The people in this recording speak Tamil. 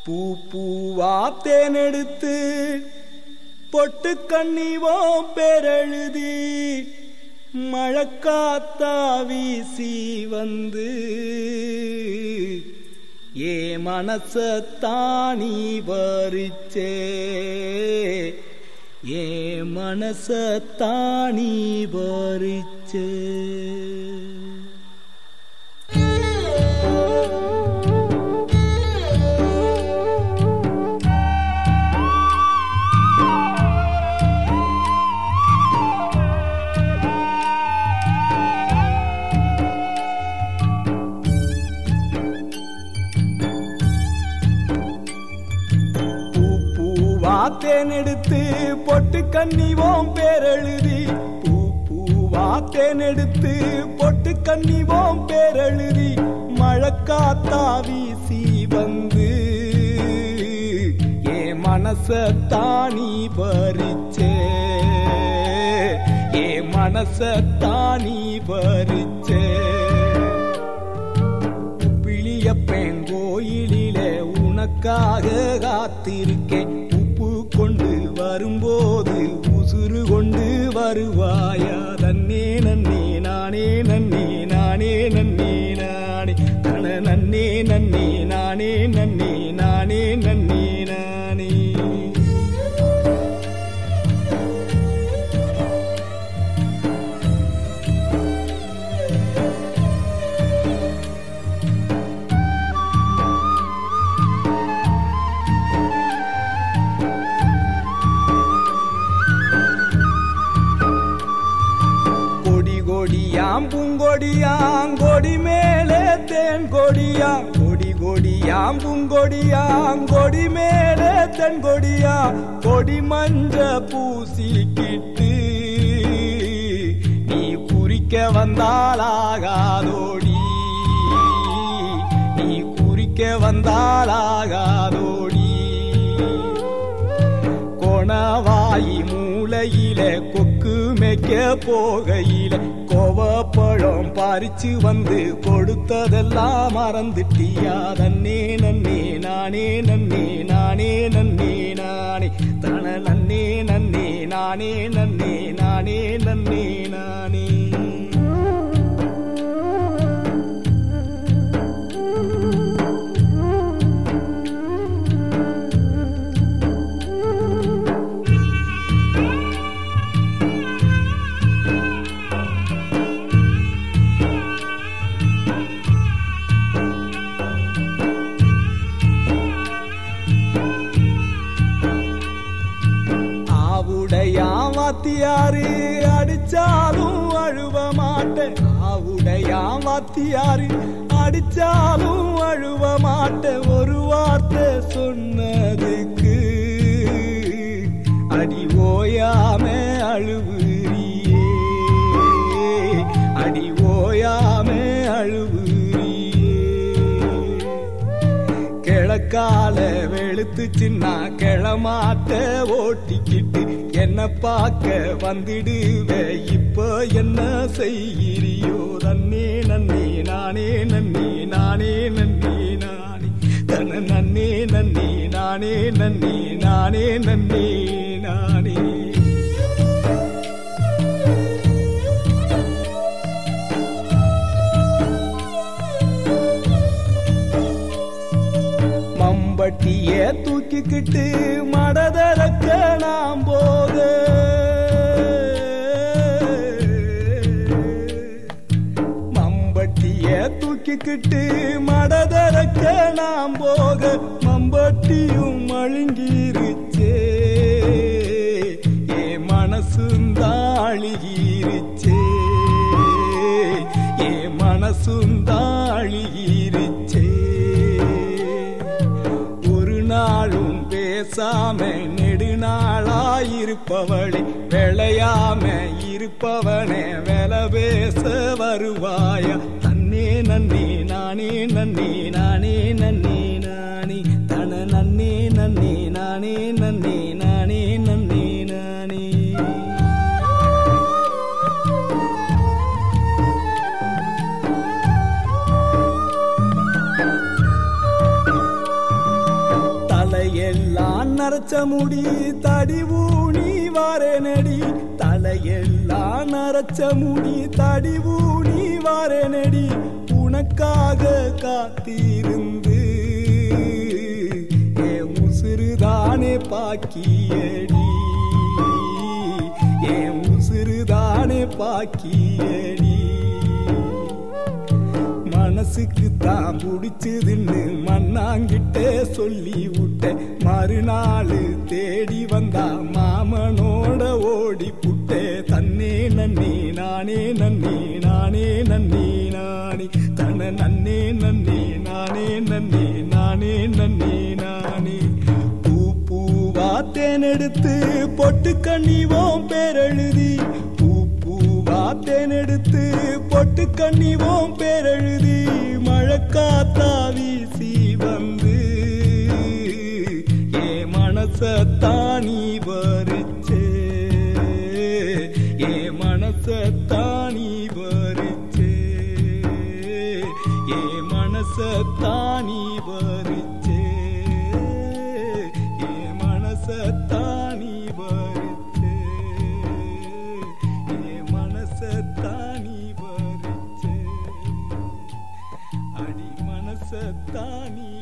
பூ பூவா தேனெடுத்து பொட்டு கண்ணிவோம் பேரெழுதி மழக்காத்தா வீசி வந்து ஏ மனசத்தானி பறிச்சே ஏ மனசத்தானி பறிச்சே. தேனெடுத்து பொட்டு கண்ணிவோம் பேரெழுதி பூ பூவா தேனெடுத்து பொட்டு கண்ணிவோம் பேரெழுதி மழக்காத்தா வீசி வந்து ஏ மனசத்தானி பறிச்சே ஏ மனசத்தானி பறிச்சே. பிளியப்பேன் கோயிலிலே உனக்காக காத்திருக்கேன் கொண்டு வரும்போது உசுறு கொண்டு வருவாயா தன்னே நன்னே நானே நன்னே நானே நன்னே நானே தன நன்னே நன்னே நானே நன்னே நானே நன்னே நானே. கொடியாம் பூங்கொடியாம் கொடி மேலே தேன் கொடியாம் கொடி கொடியாம் பூங்கொடியாம் கொடி மேலே தென் கொடியாம் கொடி மஞ்ச பூசிக்கிட்டு நீ குறிக்க வந்தாலாகாதோடி நீ குறிக்க வந்தாலாகாதோடி. கொணவாயி மூலையில கொக்கு மேய்க்க போகையில கோவப்பழம் பறிச்சு வந்து கொடுத்ததெல்லாம் மறந்துட்டியா தன்னே நன்னே நானே நன்னே நானே நன்னே நானே தன நன்னே நன்னே நானே நன்னே நானே நன்னே நானே. வாத்தியாரு அடிச்சாலும் அழுவ மாட்டேன் ஆவுடையாம் வாத்தியாரு அடிச்சாலும் அழுவ மாட்டேன் ஒரு வார்த்தை சொன்னதுக்கு அடி ஓயாம அழுவுறியே அடி ஓயாம அழுவுறியே. கிழக்கால வெளுத்துச்சுன்னா கிளமாட்ட ஓட்டிக்கிட்டு என்ன பார்க்க வந்துடுவே இப்ப என்ன செய்கிறியோ தன்னே நன்னே நானே நன்னே நானே நன்னே நானே தன நன்னே நன்னே நானே நன்னே நானே நன்னே நானே. மம்பட்டிய தூக்கிக்கிட்டு மடதரக்க நாம் போக மம்பட்டிய தூக்கிக்கிட்டு மடதரக்க நாம் போக மம்பட்டியும் மழுங்கிருச்சே ஏ மனசுந்தாழிருச்சே ஏ மனசுந்தாழிருச்சே. நாளும் பேசாம நெடுநாளாயிருப்பவளே விளையாம இருப்பவனே வெல பேச வருவாயா தன்னே நன்னே நானே நன்னே நானே நன்னே நானே தன நன்னே நன்னே நானே நன்னே நானே நன்னே நானே. நரச்ச முடி தடி ஊனி வாரேனடி தலையெல்லாம் நரச்ச முடி தடி ஊனி வாரேனடி உனக்காக காத்திருந்து ஏ உசுறுதானே பாக்கியடி ஏ உசுறுதானே பாக்கியடி மனசுக்கு தான் பிடிச்சதுன்னு மண்ணாங்கிட்ட சொல்லி விட்ட மறுநாள் தேடி வந்தா மாமனோட ஓடி புட்டே தன்னே நன்னே நானே நன்னே நானே நன்னே நானே தன நன்னே நன்னே நானே நன்னே நானே நன்னே நானே பூ பூவா தேனெடுத்து பொட்டு கண்ணிவோம் பேரெழுதி பூ பூவா தேனெடுத்து பொட்டு கண்ணிவோம் பேரெழுதி மழைக்காத்தா வீசி வந்து ஏ மனசத்தானி வரிச்சே ஏ மனசத்தானி வரிச்சே ஏ மனசத்தானி வரிச்சே ஏ மனசத்தானி வரிச்சே ஏ மனசத்தானி வரிச்சே அடி மனசத்தானி